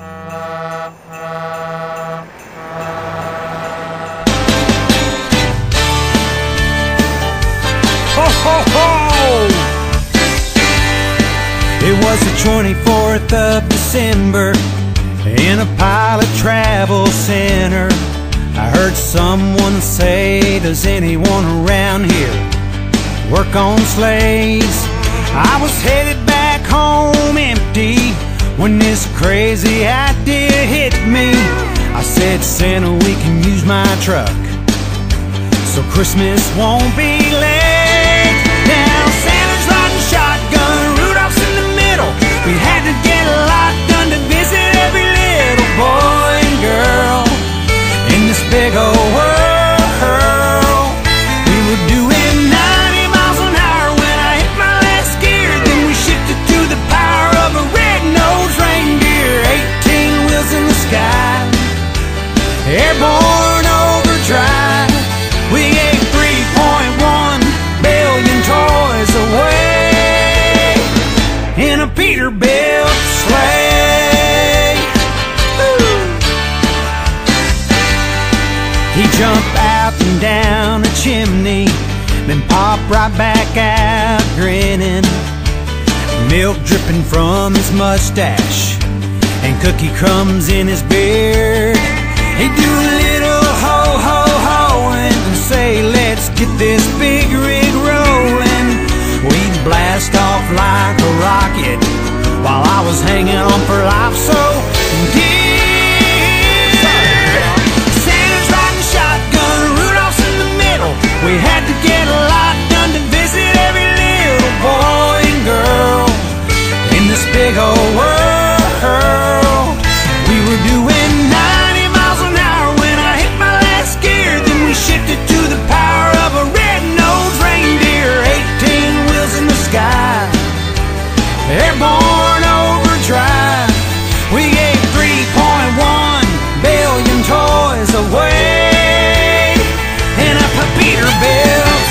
Ho, ho, ho! It was the 24th of December in a pilot travel center. I heard someone say, does anyone around here work on sleighs? I was headed back home empty when this crazy idea hit me. I said, Santa, we can use my truck so Christmas won't be late. Now Santa's riding shotgun, Rudolph's in the middle. We had to get a lot done to visit every little boy and girl in this big old world. We were doing 90 miles an hour when I hit my last gear. Then we shifted to the power of a red-nosed reindeer. 18 wheels in the sky, airborne overdrive. We gave 3.1 billion toys away in a Peterbilt sleigh. Woo! He jumped out and down a chimney, then popped right back out grinning. Milk dripping from his mustache and cookie crumbs in his beard. He'd do a little ho-ho-hoing and say, let's get this big rig rolling. We'd blast off like a rocket while I was hanging on for life so dear. Santa's riding shotgun, Rudolph's in the middle. We had to get a lot done to visit every little boy and girl in this big old world. We were doing 90 miles an hour when I hit my last gear. Then we shifted to the power of a red-nosed reindeer. 18 wheels in the sky, airborne overdrive. We gave 3.1 billion toys away in a Peterbilt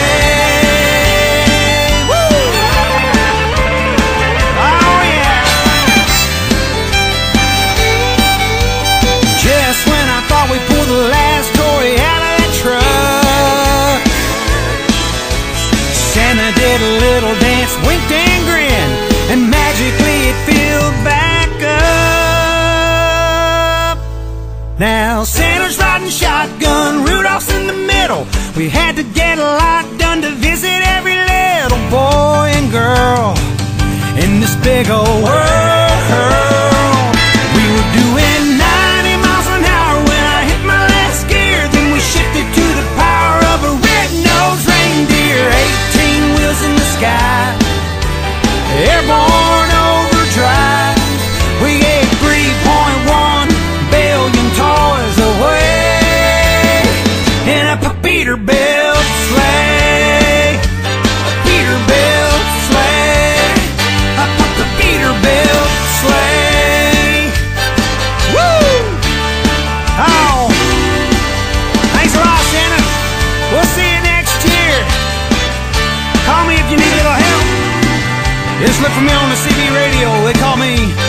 sleigh. Woo! Oh yeah! Just when I thought we pulled the last toy out of that truck, Santa did a little dance, winked and grinned, and magically it filled back up. Now Santa's riding shotgun, Rudolph's in the middle. We had to get a lot done to visit every little boy and girl in this big old world. We were doing 90 miles an hour when I hit my last gear. Then we shifted to the power of a red-nosed reindeer. 18 wheels in the sky, airborne overdrive. We gave 3.1 billion toys away in a Peterbilt sleigh. A Peterbilt sleigh. A Peterbilt sleigh. Woo! Oh, thanks a lot, Santa. We'll see you next year. Call me if you need a little help. Just look for me on the CB radio. They call me